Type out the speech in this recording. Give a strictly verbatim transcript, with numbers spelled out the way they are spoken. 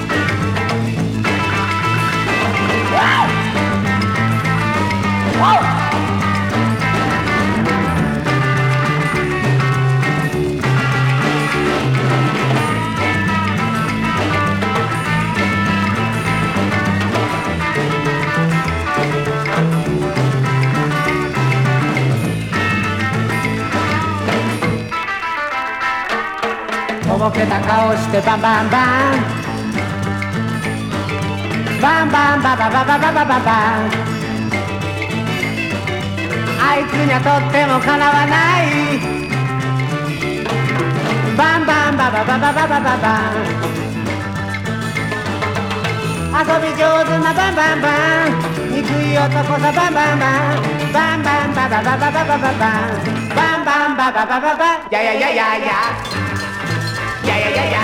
とぼけた顔してバンバンバンバンバンババババババババンあいつにはとってもかなわないバンバンババババババババン遊び上手なバンバンバン憎い男さバンバンバンバンバンババババババババンバンバンババババババややややややややや